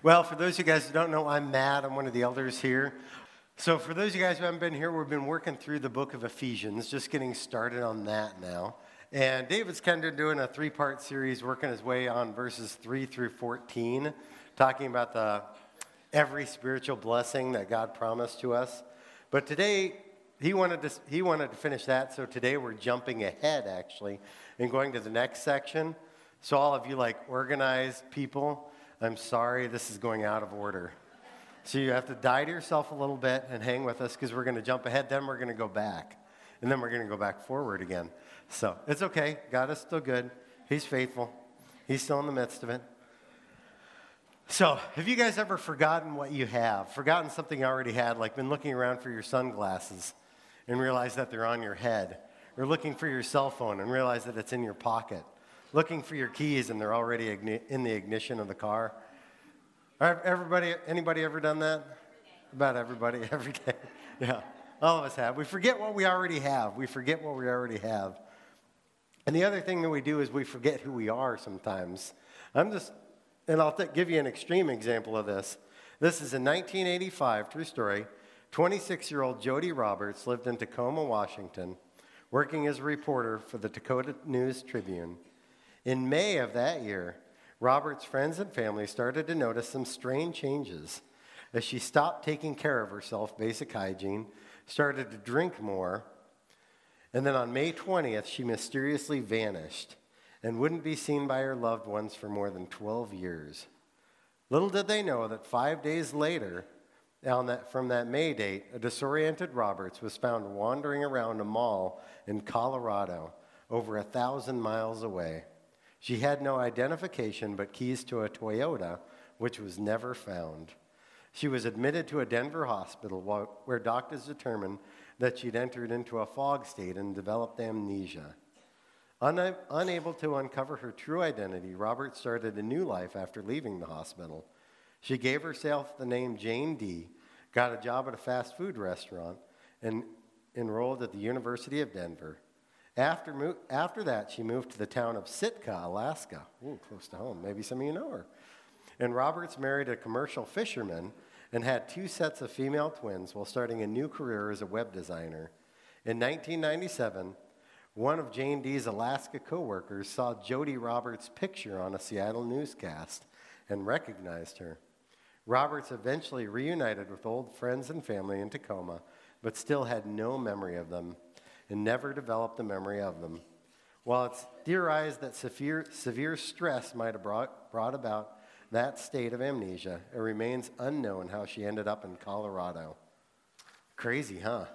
Well, for those of you guys who don't know, I'm Matt. I'm one of the elders here. So for those of you guys who haven't been here, we've been working through the book of Ephesians, just getting started on that now. And David's kind of doing a three-part series, working his way on verses 3 through 14, talking about every spiritual blessing that God promised to us. But today, he wanted to finish that, so today we're jumping ahead, actually, and going to the next section. So all of you, organized people, I'm sorry, this is going out of order. So you have to die to yourself a little bit and hang with us because we're going to jump ahead, then we're going to go back. And then we're going to go back forward again. So it's okay. God is still good. He's faithful. He's still in the midst of it. So have you guys ever forgotten what you have? Forgotten something you already had, like been looking around for your sunglasses and realized that they're on your head? Or looking for your cell phone and realize that it's in your pocket? Looking for your keys and they're already in the ignition of the car? Anybody ever done that? About everybody, every day. Yeah, all of us have. We forget what we already have. And the other thing that we do is we forget who we are sometimes. I'll give you an extreme example of this. This is in 1985, true story. 26-year-old Jody Roberts lived in Tacoma, Washington, working as a reporter for the Dakota News Tribune. In May of that year, Robert's friends and family started to notice some strange changes as she stopped taking care of herself, basic hygiene, started to drink more, and then on May 20th, she mysteriously vanished and wouldn't be seen by her loved ones for more than 12 years. Little did they know that 5 days later, from that May date, a disoriented Roberts was found wandering around a mall in Colorado, over 1,000 miles away. She had no identification but keys to a Toyota, which was never found. She was admitted to a Denver hospital where doctors determined that she'd entered into a fog state and developed amnesia. Unable to uncover her true identity, Roberts started a new life after leaving the hospital. She gave herself the name Jane D., got a job at a fast food restaurant, and enrolled at the University of Denver. After that, she moved to the town of Sitka, Alaska. Ooh, close to home. Maybe some of you know her. And Roberts married a commercial fisherman and had 2 sets of female twins while starting a new career as a web designer. In 1997, one of Jane D's Alaska coworkers saw Jody Roberts' picture on a Seattle newscast and recognized her. Roberts eventually reunited with old friends and family in Tacoma, but still had no memory of them and never developed a memory of them. While it's theorized that severe stress might have brought about that state of amnesia, it remains unknown how she ended up in Colorado. Crazy, huh?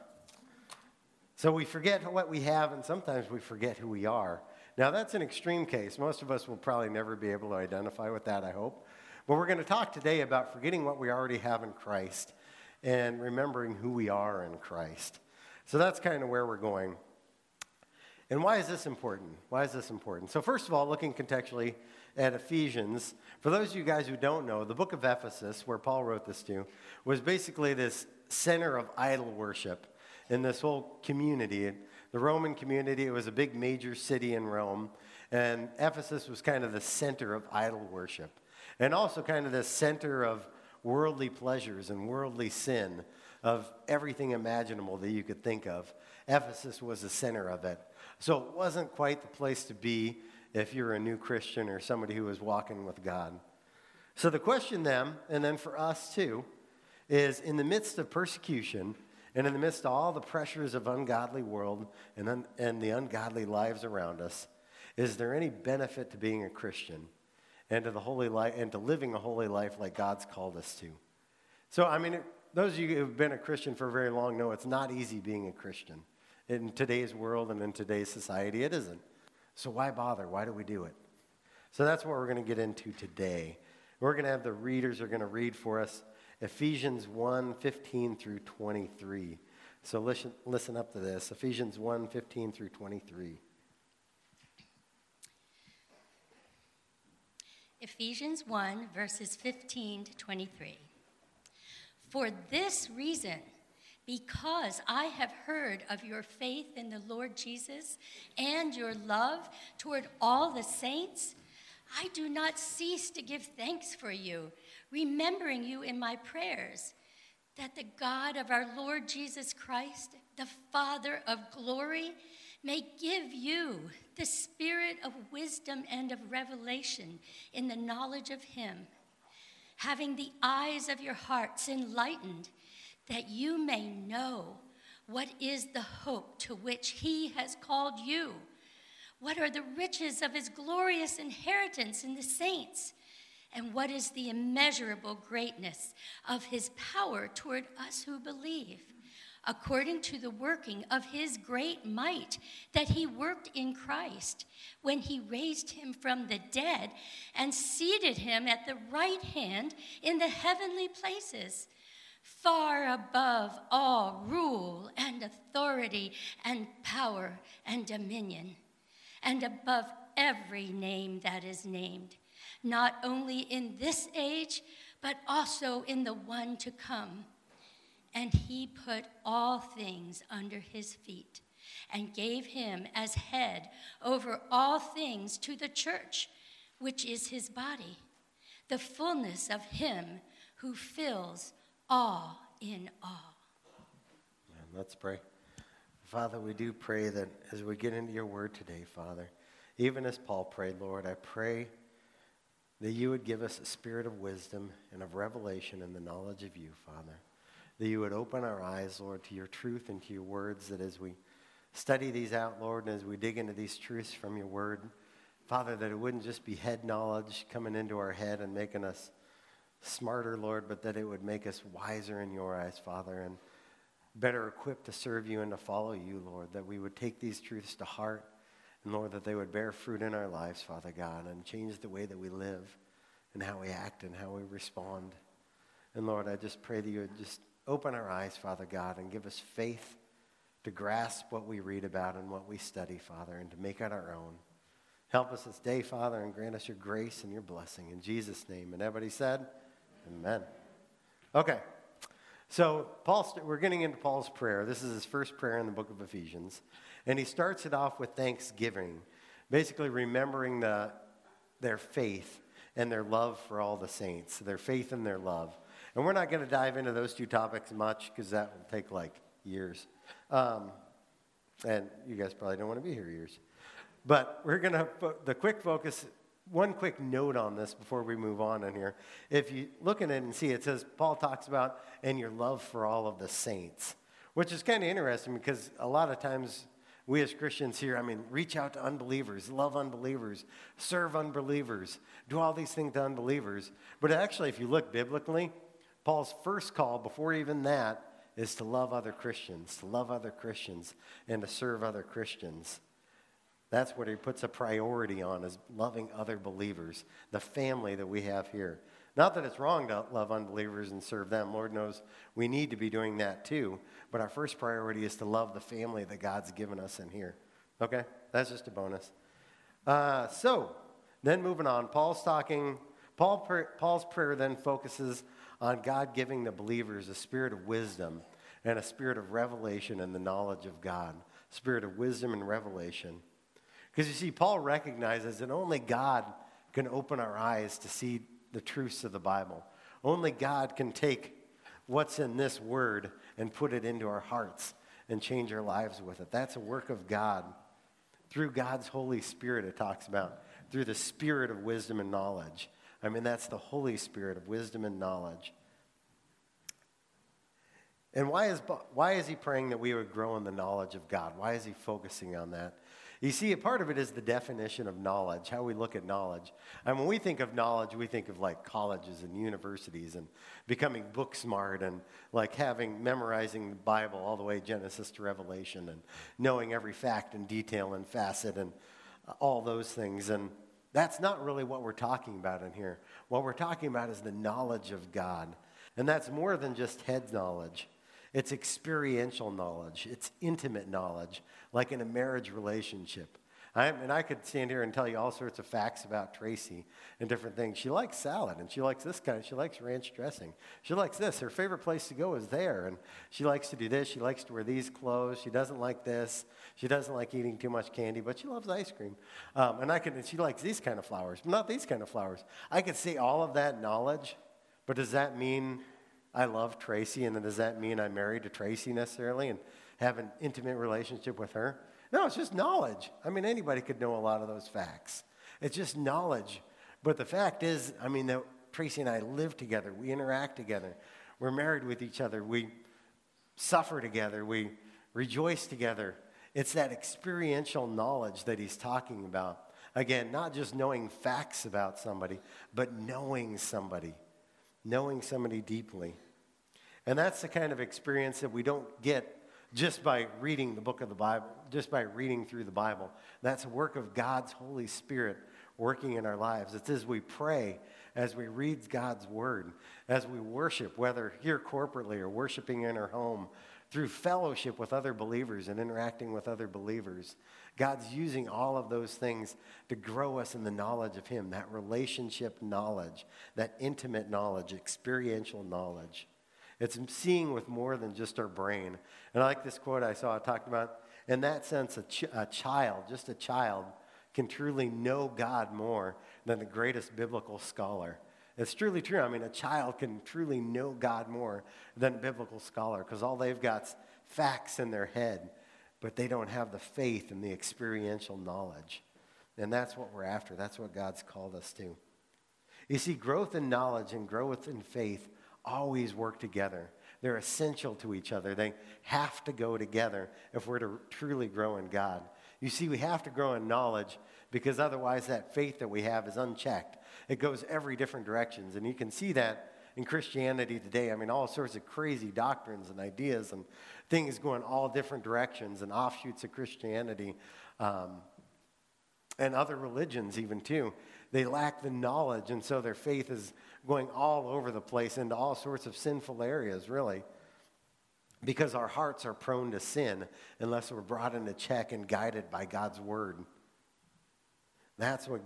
So we forget what we have, and sometimes we forget who we are. Now, that's an extreme case. Most of us will probably never be able to identify with that, I hope. But we're going to talk today about forgetting what we already have in Christ and remembering who we are in Christ. So that's kind of where we're going. And why is this important? So first of all, looking contextually at Ephesians, for those of you guys who don't know, the book of Ephesus, where Paul wrote this to, was basically this center of idol worship in this whole community. The Roman community, it was a big major city in Rome, and Ephesus was kind of the center of idol worship, and also kind of the center of worldly pleasures and worldly sin, of everything imaginable that you could think of. Ephesus was the center of it. So it wasn't quite the place to be if you're a new Christian or somebody who was walking with God. So the question then, and then for us too, is in the midst of persecution and in the midst of all the pressures of ungodly world and the ungodly lives around us, is there any benefit to being a Christian and to the holy life and to living a holy life like God's called us to? So, those of you who have been a Christian for very long know it's not easy being a Christian. In today's world and in today's society, it isn't. So why bother? Why do we do it? So that's what we're going to get into today. We're going to have the readers are going to read for us Ephesians 1:15 through 23. So listen up to this. Ephesians 1:15 through 23. Ephesians 1, verses 15 to 23. For this reason, because I have heard of your faith in the Lord Jesus and your love toward all the saints, I do not cease to give thanks for you, remembering you in my prayers, that the God of our Lord Jesus Christ, the Father of glory, may give you the spirit of wisdom and of revelation in the knowledge of him, having the eyes of your hearts enlightened, that you may know what is the hope to which he has called you, what are the riches of his glorious inheritance in the saints, and what is the immeasurable greatness of his power toward us who believe, according to the working of his great might that he worked in Christ when he raised him from the dead and seated him at the right hand in the heavenly places, far above all rule and authority and power and dominion, and above every name that is named, not only in this age, but also in the one to come. And he put all things under his feet and gave him as head over all things to the church, which is his body, the fullness of him who fills all in all. And let's pray. Father, we do pray that as we get into your word today, Father, even as Paul prayed, Lord, I pray that you would give us a spirit of wisdom and of revelation and the knowledge of you, Father. That you would open our eyes, Lord, to your truth and to your words, that as we study these out, Lord, and as we dig into these truths from your word, Father, that it wouldn't just be head knowledge coming into our head and making us smarter, Lord, but that it would make us wiser in your eyes, Father, and better equipped to serve you and to follow you, Lord, that we would take these truths to heart, and Lord, that they would bear fruit in our lives, Father God, and change the way that we live and how we act and how we respond. And Lord, I just pray that you would just open our eyes, Father God, and give us faith to grasp what we read about and what we study, Father, and to make it our own. Help us this day, Father, and grant us your grace and your blessing. In Jesus' name. And everybody said, amen. Okay. So we're getting into Paul's prayer. This is his first prayer in the book of Ephesians. And he starts it off with thanksgiving, basically remembering their faith and their love for all the saints, their faith and their love. And we're not going to dive into those two topics much because that will take like years. And you guys probably don't want to be here years. But we're going to put the quick focus, one quick note on this before we move on in here. If you look at it and see, it says, Paul talks about, and your love for all of the saints, which is kind of interesting because a lot of times we as Christians here, reach out to unbelievers, love unbelievers, serve unbelievers, do all these things to unbelievers. But actually, if you look biblically, Paul's first call before even that is to love other Christians, and to serve other Christians. That's what he puts a priority on, is loving other believers, the family that we have here. Not that it's wrong to love unbelievers and serve them. Lord knows we need to be doing that too. But our first priority is to love the family that God's given us in here. Okay? That's just a bonus. So, then moving on, Paul's prayer then focuses on God giving the believers a spirit of wisdom and a spirit of revelation and the knowledge of God. Spirit of wisdom and revelation. Because you see, Paul recognizes that only God can open our eyes to see the truths of the Bible. Only God can take what's in this word and put it into our hearts and change our lives with it. That's a work of God. Through God's Holy Spirit, it talks about. Through the spirit of wisdom and knowledge. That's the Holy Spirit of wisdom and knowledge. And why is he praying that we would grow in the knowledge of God? Why is he focusing on that? You see, a part of it is the definition of knowledge, how we look at knowledge. When we think of knowledge, we think of like colleges and universities and becoming book smart and like memorizing the Bible all the way Genesis to Revelation and knowing every fact and detail and facet and all those things. And that's not really what we're talking about in here. What we're talking about is the knowledge of God. And that's more than just head knowledge. It's experiential knowledge. It's intimate knowledge, like in a marriage relationship. I could stand here and tell you all sorts of facts about Tracy and different things. She likes salad, and she likes this kind. She likes ranch dressing. She likes this. Her favorite place to go is there, and she likes to do this. She likes to wear these clothes. She doesn't like this. She doesn't like eating too much candy, but she loves ice cream. And she likes these kind of flowers, but not these kind of flowers. I could say all of that knowledge, but does that mean I love Tracy, and then does that mean I'm married to Tracy necessarily and have an intimate relationship with her? No, it's just knowledge. I mean, anybody could know a lot of those facts. It's just knowledge. But the fact is, that Tracy and I live together. We interact together. We're married with each other. We suffer together. We rejoice together. It's that experiential knowledge that he's talking about. Again, not just knowing facts about somebody, but knowing somebody deeply. And that's the kind of experience that we don't get just by reading the book of the Bible, just by reading through the Bible. That's a work of God's Holy Spirit working in our lives. It's as we pray, as we read God's word, as we worship, whether here corporately or worshiping in our home, through fellowship with other believers and interacting with other believers. God's using all of those things to grow us in the knowledge of him, that relationship knowledge, that intimate knowledge, experiential knowledge. It's seeing with more than just our brain. And I like this quote I saw talked about, in that sense, a child, just a child, can truly know God more than the greatest biblical scholar. It's truly true. A child can truly know God more than a biblical scholar because all they've got is facts in their head, but they don't have the faith and the experiential knowledge. And that's what we're after. That's what God's called us to. You see, growth in knowledge and growth in faith always work together. They're essential to each other. They have to go together if we're to truly grow in God. You see, we have to grow in knowledge because otherwise that faith that we have is unchecked. It goes every different directions. And you can see that in Christianity today. All sorts of crazy doctrines and ideas and things going all different directions and offshoots of Christianity and other religions even too. They lack the knowledge, and so their faith is going all over the place into all sorts of sinful areas, really, because our hearts are prone to sin unless we're brought into check and guided by God's word. That's what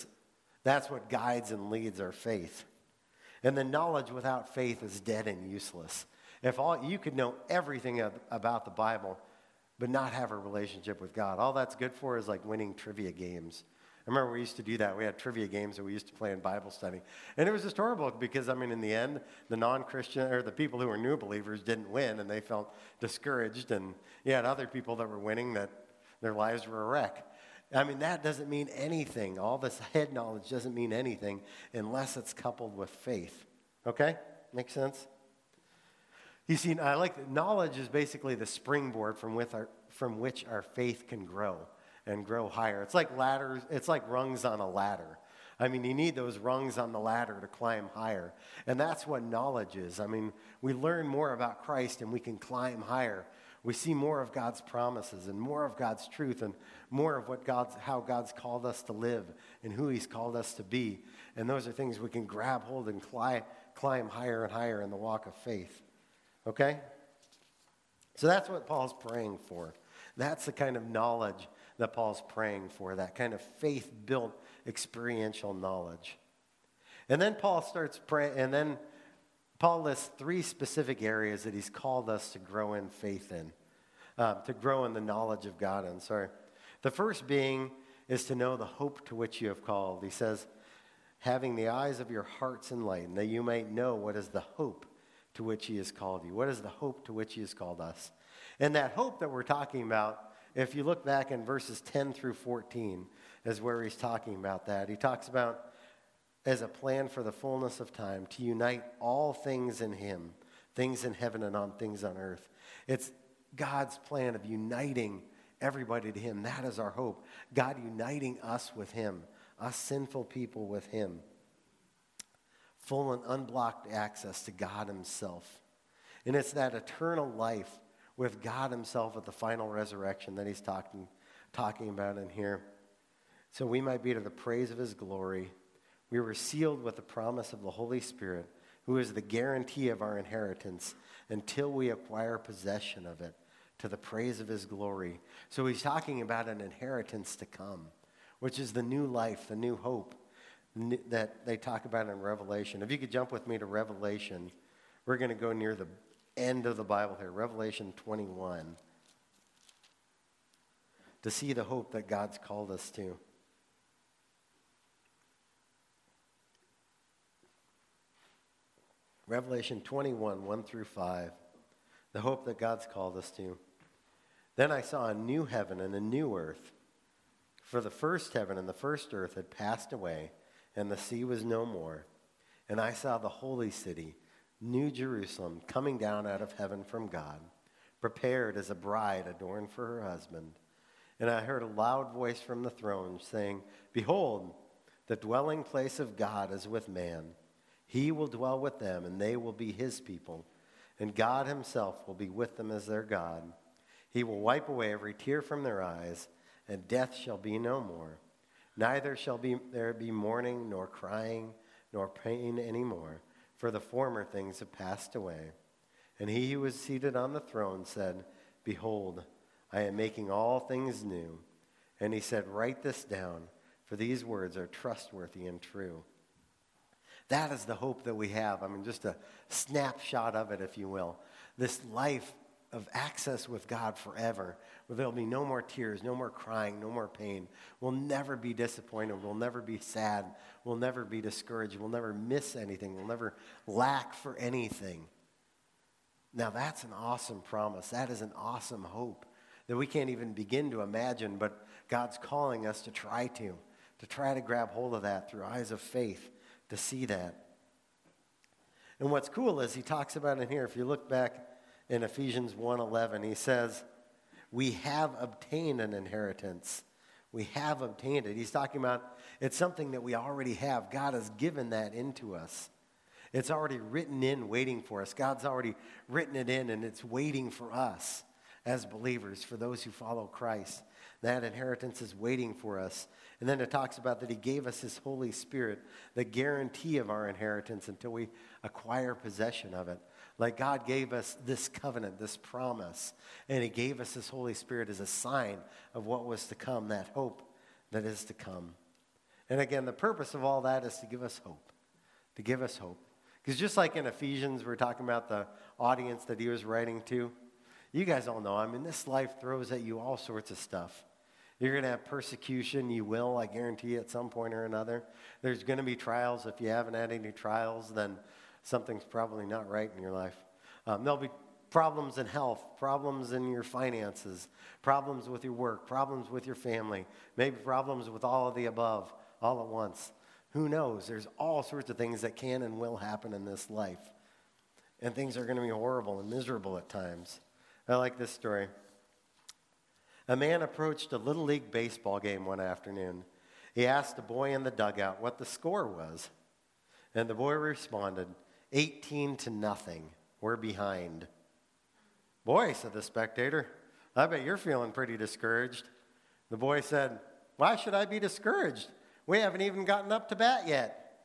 guides and leads our faith. And the knowledge without faith is dead and useless. If you could know everything about the Bible, but not have a relationship with God, all that's good for is like winning trivia games. I remember we used to do that. We had trivia games that we used to play in Bible study. And it was just horrible because, in the end, the non-Christian or the people who were new believers didn't win and they felt discouraged. And you had other people that were winning that their lives were a wreck. That doesn't mean anything. All this head knowledge doesn't mean anything unless it's coupled with faith. Okay? Make sense? You see, I like that knowledge is basically the springboard from which our faith can grow and grow higher. It's like ladders. It's like rungs on a ladder. You need those rungs on the ladder to climb higher. And that's what knowledge is. We learn more about Christ and we can climb higher. We see more of God's promises and more of God's truth and more of how God's called us to live and who he's called us to be. And those are things we can grab hold and climb higher and higher in the walk of faith. Okay? So that's what Paul's praying for. That's the kind of knowledge that Paul's praying for, that kind of faith-built experiential knowledge. And then Paul starts praying, and then Paul lists 3 specific areas that he's called us to grow in faith in, to grow in the knowledge of God in. The first being is to know the hope to which you have called. He says, having the eyes of your hearts enlightened, that you might know what is the hope to which he has called you. What is the hope to which he has called us? And that hope that we're talking about, if you look back in verses 10 through 14, is where he's talking about that. He talks about as a plan for the fullness of time to unite all things in him, things in heaven and on things on earth. It's God's plan of uniting everybody to him. That is our hope. God uniting us with him, us sinful people with him. Full and unblocked access to God himself. And it's that eternal life with God himself at the final resurrection that he's talking about in here. So we might be to the praise of his glory. We were sealed with the promise of the Holy Spirit, who is the guarantee of our inheritance until we acquire possession of it, to the praise of his glory. So he's talking about an inheritance to come, which is the new life, the new hope that they talk about in Revelation. If you could jump with me to Revelation, we're going to go near the end of the Bible here, Revelation 21, to see the hope that God's called us to. Revelation 21, 1 through 5, the hope that God's called us to. Then I saw a new heaven and a new earth, for the first heaven and the first earth had passed away, and the sea was no more. And I saw the holy city, New Jerusalem, coming down out of heaven from God, prepared as a bride adorned for her husband. And I heard a loud voice from the throne saying, Behold, the dwelling place of God is with man. He will dwell with them, and they will be his people. And God himself will be with them as their God. He will wipe away every tear from their eyes, and death shall be no more. Neither shall there be mourning, nor crying, nor pain any more, for the former things have passed away. And he who was seated on the throne said, Behold, I am making all things new. And he said, Write this down, for these words are trustworthy and true. That is the hope that we have. I mean, just a snapshot of it, if you will. This life of access with God forever, where there'll be no more tears, no more crying, no more pain. We'll never be disappointed. We'll never be sad. We'll never be discouraged. We'll never miss anything. We'll never lack for anything. Now, that's an awesome promise. That is an awesome hope that we can't even begin to imagine, but God's calling us to try to grab hold of that through eyes of faith, to see that. And what's cool is he talks about in here, if you look back in Ephesians 1:11, he says, we have obtained an inheritance. We have obtained it. He's talking about it's something that we already have. God has given that into us. It's already written in, waiting for us. God's already written it in, and it's waiting for us as believers, for those who follow Christ. That inheritance is waiting for us. And then it talks about that he gave us his Holy Spirit, the guarantee of our inheritance until we acquire possession of it. Like God gave us this covenant, this promise, and he gave us his Holy Spirit as a sign of what was to come, that hope that is to come. And again, the purpose of all that is to give us hope, to give us hope. Because just like in Ephesians, we're talking about the audience that he was writing to. You guys all know, I mean, this life throws at you all sorts of stuff. You're going to have persecution. You will, I guarantee you, at some point or another. There's going to be trials. If you haven't had any trials, then something's probably not right in your life. There'll be problems in health, problems in your finances, problems with your work, problems with your family, maybe problems with all of the above all at once. Who knows? There's all sorts of things that can and will happen in this life. And things are going to be horrible and miserable at times. I like this story. A man approached a Little League baseball game one afternoon. He asked a boy in the dugout what the score was. And the boy responded, 18-0. We're behind. Boy, said the spectator, I bet you're feeling pretty discouraged. The boy said, why should I be discouraged? We haven't even gotten up to bat yet.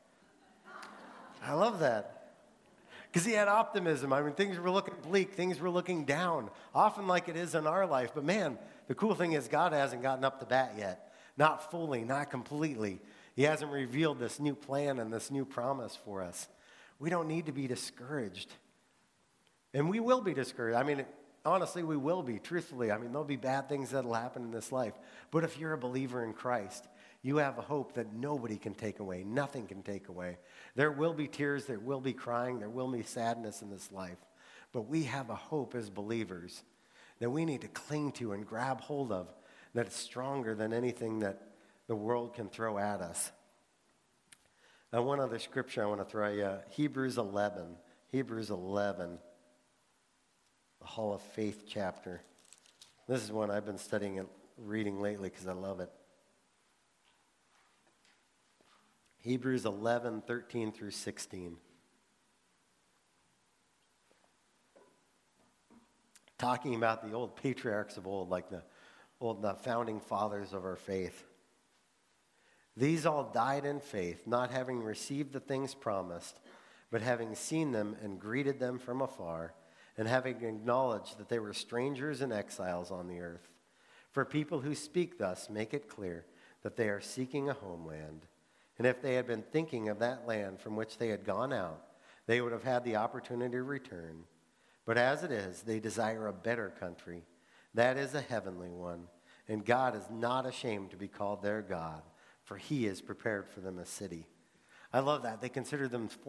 I love that. Because he had optimism. I mean, things were looking bleak. Things were looking down, often like it is in our life. But man, the cool thing is God hasn't gotten up to bat yet. Not fully, not completely. He hasn't revealed this new plan and this new promise for us. We don't need to be discouraged. And we will be discouraged. I mean, honestly, we will be, truthfully. I mean, there'll be bad things that'll happen in this life. But if you're a believer in Christ, you have a hope that nobody can take away. Nothing can take away. There will be tears. There will be crying. There will be sadness in this life. But we have a hope as believers that we need to cling to and grab hold of, that it's stronger than anything that the world can throw at us. Now, one other scripture I want to throw at you, Hebrews 11. Hebrews 11, the Hall of Faith chapter. This is one I've been studying and reading lately because I love it. Hebrews 11, 13 through 16. Talking about the old patriarchs of old, like the founding fathers of our faith. These all died in faith, not having received the things promised, but having seen them and greeted them from afar, and having acknowledged that they were strangers and exiles on the earth. For people who speak thus make it clear that they are seeking a homeland. And if they had been thinking of that land from which they had gone out, they would have had the opportunity to return. But as it is, they desire a better country. That is a heavenly one. And God is not ashamed to be called their God, for he has prepared for them a city. I love that. They considered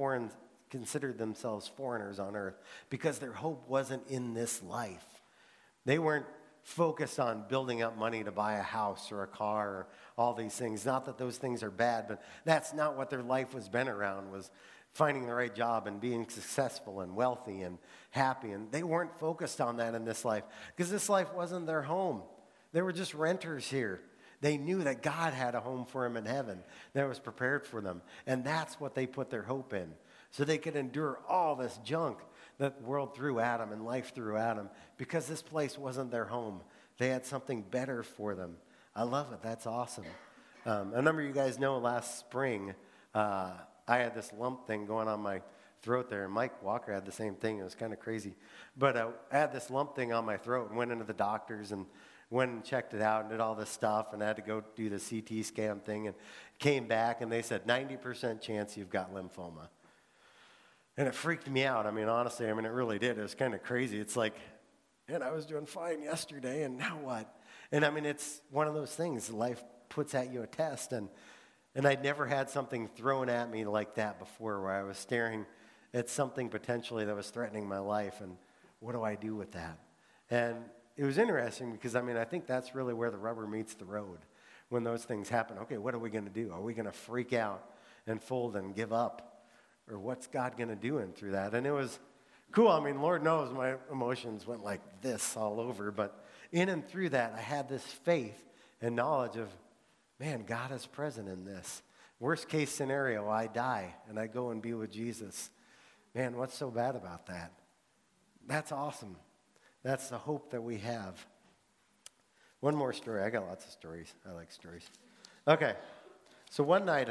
themselves foreigners on earth because their hope wasn't in this life. They weren't focused on building up money to buy a house or a car or all these things. Not that those things are bad, but that's not what their life was bent around, was finding the right job and being successful and wealthy and happy. And they weren't focused on that in this life because this life wasn't their home. They were just renters here. They knew that God had a home for them in heaven that was prepared for them. And that's what they put their hope in. So they could endure all this junk that the world threw at them and life threw at them because this place wasn't their home. They had something better for them. I love it. That's awesome. A number of you guys know last spring, I had this lump thing going on my throat there, and Mike Walker had the same thing. It was kind of crazy. But I had this lump thing on my throat and went into the doctors and went and checked it out and did all this stuff, and I had to go do the CT scan thing, and came back, and they said 90% chance you've got lymphoma. And it freaked me out. I mean, honestly, it really did. It was kind of crazy. It's like, and I was doing fine yesterday, and now what? And I mean, it's one of those things. Life puts at you a test, and I'd never had something thrown at me like that before, where I was staring at something potentially that was threatening my life, and what do I do with that? And it was interesting because, I think that's really where the rubber meets the road. When those things happen, okay, what are we going to do? Are we going to freak out and fold and give up? Or what's God going to do in through that? And it was cool. Lord knows my emotions went like this all over. But in and through that, I had this faith and knowledge of, man, God is present in this. Worst case scenario, I die and I go and be with Jesus. Man, what's so bad about that? That's awesome. That's the hope that we have. One more story. I got lots of stories. I like stories. Okay. So one night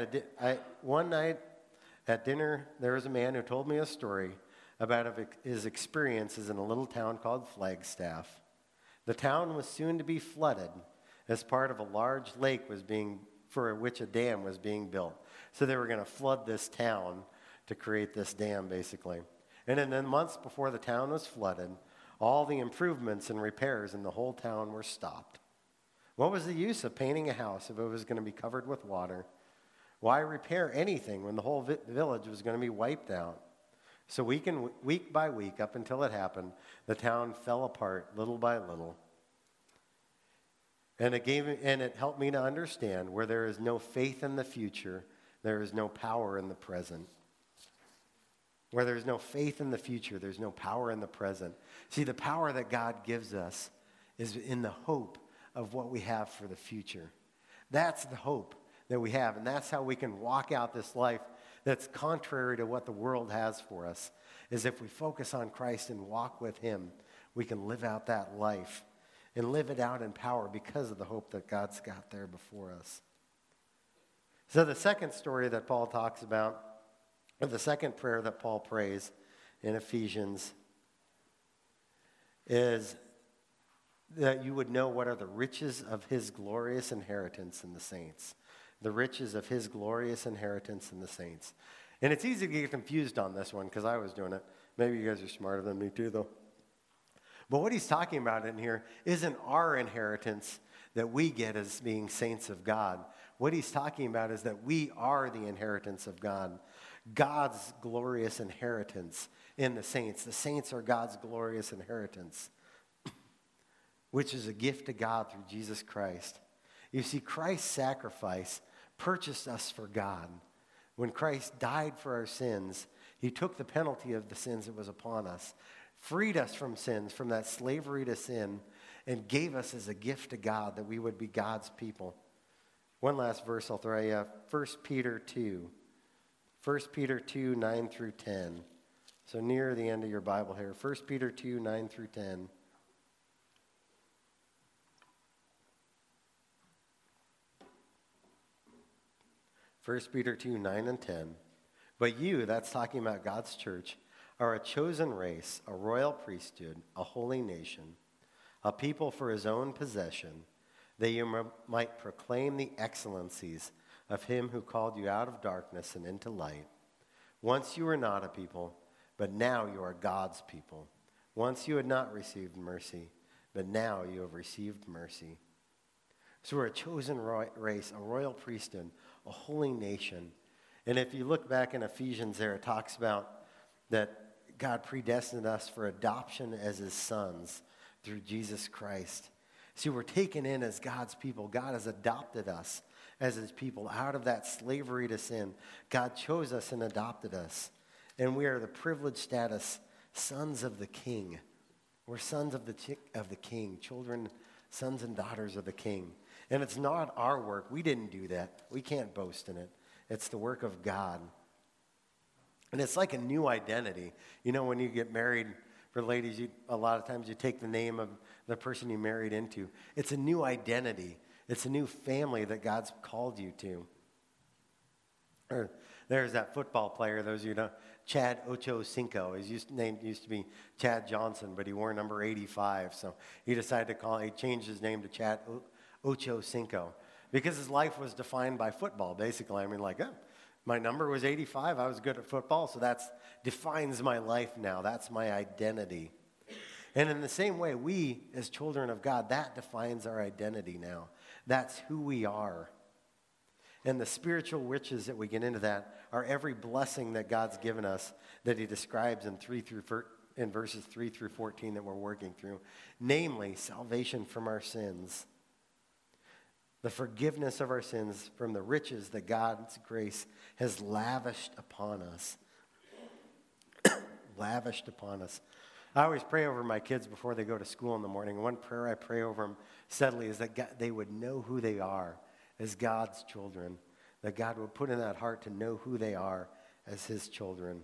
at dinner, there was a man who told me a story about his experiences in a little town called Flagstaff. The town was soon to be flooded as part of a large lake for which a dam was being built. So they were going to flood this town to create this dam, basically. And in the months before the town was flooded, all the improvements and repairs in the whole town were stopped. What was the use of painting a house if it was going to be covered with water? Why repair anything when the whole village was going to be wiped out? So week by week, up until it happened, the town fell apart little by little. And it helped me to understand where there is no faith in the future, there is no power in the present. Where there's no faith in the future, there's no power in the present. See, the power that God gives us is in the hope of what we have for the future. That's the hope that we have, and that's how we can walk out this life that's contrary to what the world has for us, is if we focus on Christ and walk with him, we can live out that life and live it out in power because of the hope that God's got there before us. So the second story that Paul talks about, or the second prayer that Paul prays in Ephesians, is that you would know what are the riches of his glorious inheritance in the saints. The riches of his glorious inheritance in the saints. And it's easy to get confused on this one because I was doing it. Maybe you guys are smarter than me too, though. But what he's talking about in here isn't our inheritance that we get as being saints of God. What he's talking about is that we are the inheritance of God. God's glorious inheritance in the saints. The saints are God's glorious inheritance, which is a gift to God through Jesus Christ. You see, Christ's sacrifice purchased us for God. When Christ died for our sins, he took the penalty of the sins that was upon us, freed us from sins, from that slavery to sin, and gave us as a gift to God that we would be God's people. One last verse I'll throw you, 1 Peter 2. 1 Peter 2, 9 through 10. So near the end of your Bible here. 1 Peter 2, 9 through 10. First Peter 2, 9 and 10. But you, that's talking about God's church, are a chosen race, a royal priesthood, a holy nation, a people for his own possession, that you might proclaim the excellencies of him who called you out of darkness and into light. Once you were not a people, but now you are God's people. Once you had not received mercy, but now you have received mercy. So we're a chosen race, a royal priesthood, a holy nation. And if you look back in Ephesians there, it talks about that God predestined us for adoption as his sons through Jesus Christ. See, we're taken in as God's people. God has adopted us as his people out of that slavery to sin. God chose us and adopted us. And we are the privileged status, sons of the King. We're sons of the King, children, sons and daughters of the King. And it's not our work. We didn't do that. We can't boast in it. It's the work of God. And it's like a new identity. You know, when you get married, for ladies, a lot of times you take the name of the person you married into. It's a new identity. It's a new family that God's called you to. Or there's that football player, those of you who know, Chad Ochocinco. His name used to be Chad Johnson, but he wore number 85. So he decided he changed his name to Chad Ochocinco because his life was defined by football, basically. I mean, my number was 85. I was good at football, so that defines my life now. That's my identity. And in the same way, we, as children of God, that defines our identity now. That's who we are. And the spiritual riches that we get into that are every blessing that God's given us that he describes in verses 3 through 14 that we're working through. Namely, salvation from our sins, the forgiveness of our sins from the riches that God's grace has lavished upon us. Lavished upon us. I always pray over my kids before they go to school in the morning. One prayer I pray over them steadily is that they would know who they are as God's children. That God would put in that heart to know who they are as his children.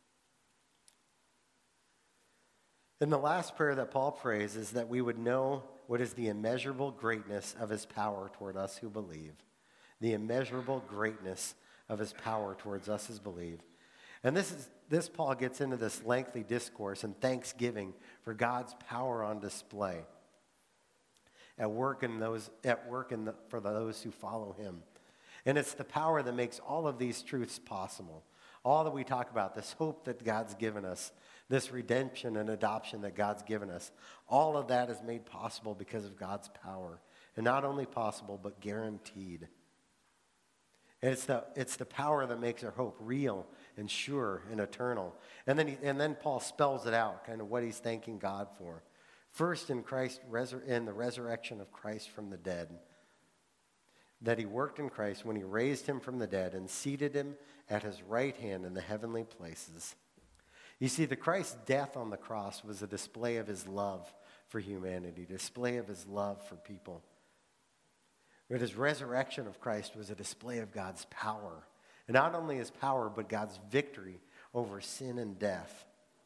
And the last prayer that Paul prays is that we would know what is the immeasurable greatness of his power toward us who believe. The immeasurable greatness of his power towards us who believe. And this Paul gets into this lengthy discourse and thanksgiving for God's power on display for those who follow him. And it's the power that makes all of these truths possible. All that we talk about, this hope that God's given us, this redemption and adoption that God's given us, all of that is made possible because of God's power. And not only possible, but guaranteed. And it's the power that makes our hope real and sure and eternal. And then Paul spells it out, kind of what he's thanking God for. First, in the resurrection of Christ from the dead, that he worked in Christ when he raised him from the dead and seated him at his right hand in the heavenly places. You see, the Christ's death on the cross was a display of his love for humanity, a display of his love for people. But his resurrection of Christ was a display of God's power. And not only his power, but God's victory over sin and death.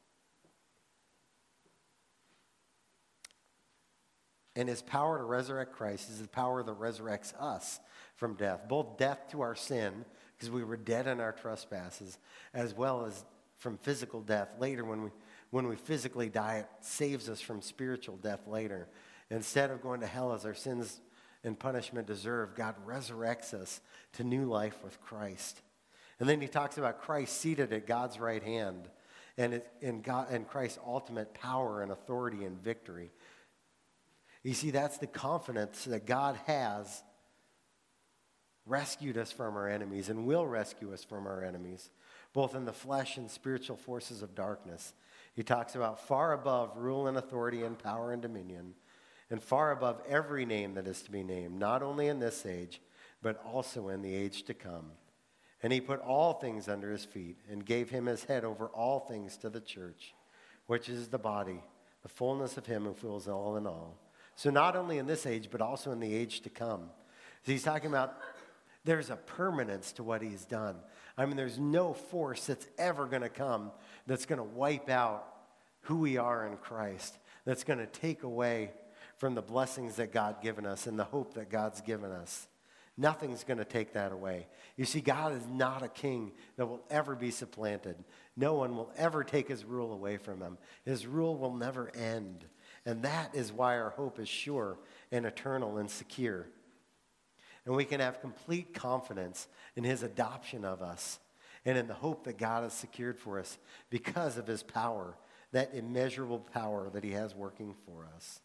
And his power to resurrect Christ is the power that resurrects us from death. Both death to our sin, because we were dead in our trespasses, as well as from physical death. Later, when we physically die, it saves us from spiritual death later. Instead of going to hell as our sins and punishment deserve, God resurrects us to new life with Christ. And then he talks about Christ seated at God's right hand and Christ's ultimate power and authority and victory. You see, that's the confidence that God has rescued us from our enemies and will rescue us from our enemies, both in the flesh and spiritual forces of darkness. He talks about far above rule and authority and power and dominion, and far above every name that is to be named, not only in this age, but also in the age to come. And he put all things under his feet and gave him his head over all things to the church, which is the body, the fullness of him who fills all in all. So not only in this age, but also in the age to come. So he's talking about there's a permanence to what he's done. I mean, there's no force that's ever going to come that's going to wipe out who we are in Christ, that's going to take away from the blessings that God's given us and the hope that God's given us. Nothing's going to take that away. You see, God is not a king that will ever be supplanted. No one will ever take his rule away from him. His rule will never end. And that is why our hope is sure and eternal and secure. And we can have complete confidence in his adoption of us and in the hope that God has secured for us because of his power, that immeasurable power that he has working for us.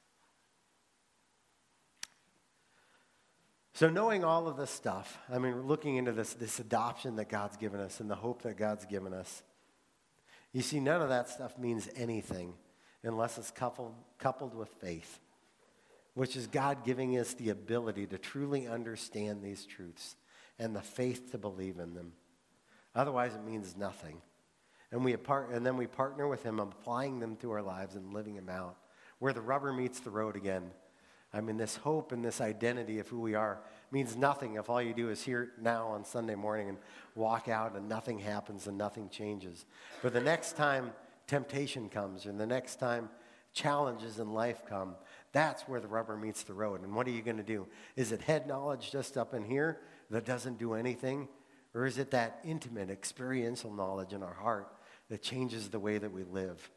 So knowing all of this stuff, looking into this adoption that God's given us and the hope that God's given us, you see, none of that stuff means anything unless it's coupled with faith, which is God giving us the ability to truly understand these truths and the faith to believe in them. Otherwise, it means nothing. And then we partner with him, applying them to our lives and living them out, where the rubber meets the road again. This hope and this identity of who we are means nothing if all you do is hear it now on Sunday morning and walk out and nothing happens and nothing changes. But the next time temptation comes and the next time challenges in life come, that's where the rubber meets the road. And what are you going to do? Is it head knowledge just up in here that doesn't do anything? Or is it that intimate, experiential knowledge in our heart that changes the way that we live?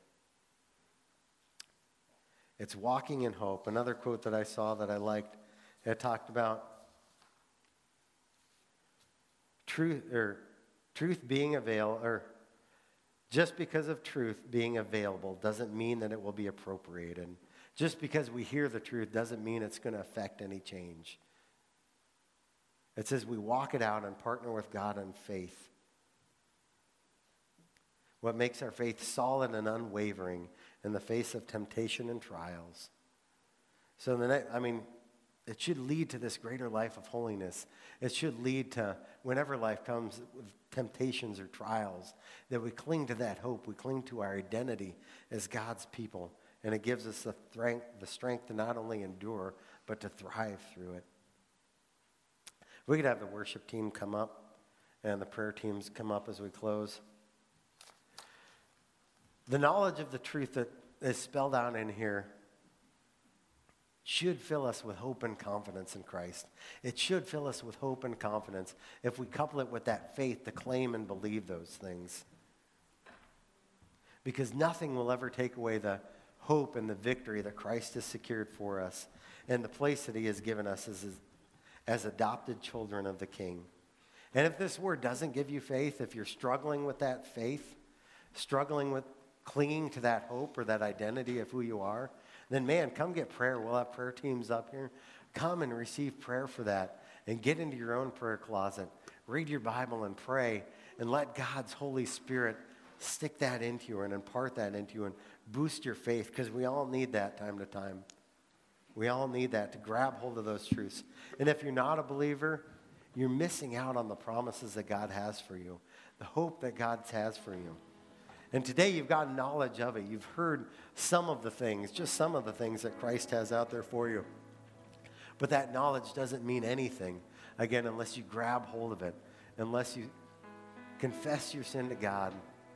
It's walking in hope. Another quote that I saw that I liked, it talked about truth being available, or just because of truth being available doesn't mean that it will be appropriated. Just because we hear the truth doesn't mean it's going to affect any change. It says we walk it out and partner with God in faith. What makes our faith solid and unwavering in the face of temptation and trials. So it should lead to this greater life of holiness. It should lead to, whenever life comes with temptations or trials, that we cling to that hope. We cling to our identity as God's people. And it gives us the strength to not only endure, but to thrive through it. We could have the worship team come up and the prayer teams come up as we close. The knowledge of the truth that is spelled out in here should fill us with hope and confidence in Christ. It should fill us with hope and confidence if we couple it with that faith to claim and believe those things. Because nothing will ever take away the hope and the victory that Christ has secured for us and the place that he has given us as adopted children of the King. And if this word doesn't give you faith, if you're struggling with that faith, struggling with clinging to that hope or that identity of who you are, then come get prayer. We'll have prayer teams up here. Come and receive prayer for that and get into your own prayer closet. Read your Bible and pray and let God's Holy Spirit stick that into you and impart that into you and boost your faith, because we all need that time to time. We all need that to grab hold of those truths. And if you're not a believer, you're missing out on the promises that God has for you, the hope that God has for you. And today you've got knowledge of it. You've heard some of the things, just some of the things that Christ has out there for you. But that knowledge doesn't mean anything, again, unless you grab hold of it, unless you confess your sin to God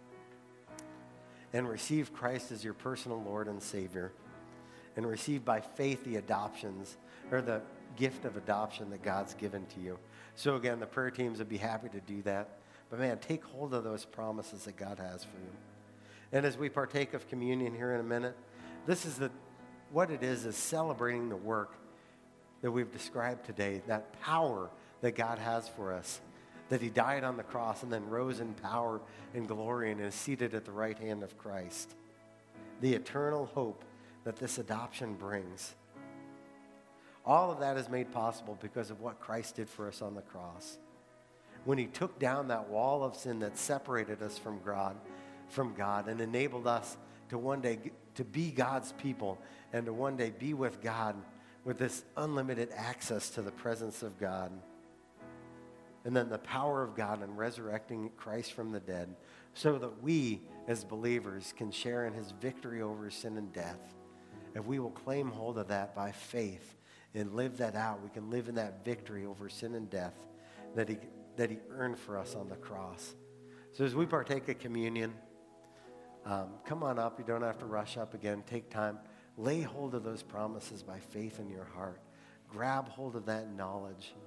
and receive Christ as your personal Lord and Savior, and receive by faith the adoptions, or the gift of adoption that God's given to you. So again, the prayer teams would be happy to do that. But take hold of those promises that God has for you. And as we partake of communion here in a minute, what it is celebrating the work that we've described today, that power that God has for us, that he died on the cross and then rose in power and glory and is seated at the right hand of Christ. The eternal hope that this adoption brings. All of that is made possible because of what Christ did for us on the cross. When he took down that wall of sin that separated us from God and enabled us to one day to be God's people and to one day be with God with this unlimited access to the presence of God. And then the power of God in resurrecting Christ from the dead so that we as believers can share in his victory over sin and death. If we will claim hold of that by faith and live that out, we can live in that victory over sin and death that he earned for us on the cross. So as we partake of communion, come on up. You don't have to rush up again. Take time. Lay hold of those promises by faith in your heart. Grab hold of that knowledge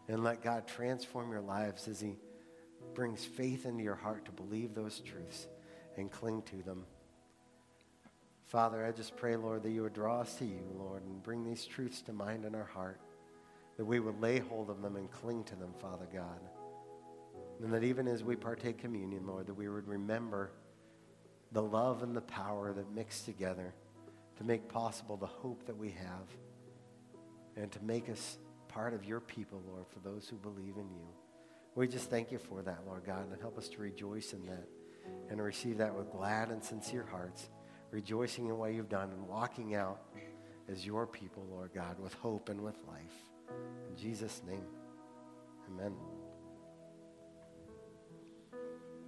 And let God transform your lives as he brings faith into your heart to believe those truths and cling to them. Father, I just pray, Lord, that you would draw us to you, Lord, and bring these truths to mind in our heart, that we would lay hold of them and cling to them, Father God. And that even as we partake communion, Lord, that we would remember the love and the power that mix together to make possible the hope that we have and to make us part of your people, Lord, for those who believe in you. We just thank you for that, Lord God, and help us to rejoice in that and to receive that with glad and sincere hearts, rejoicing in what you've done and walking out as your people, Lord God, with hope and with life. In Jesus' name, amen.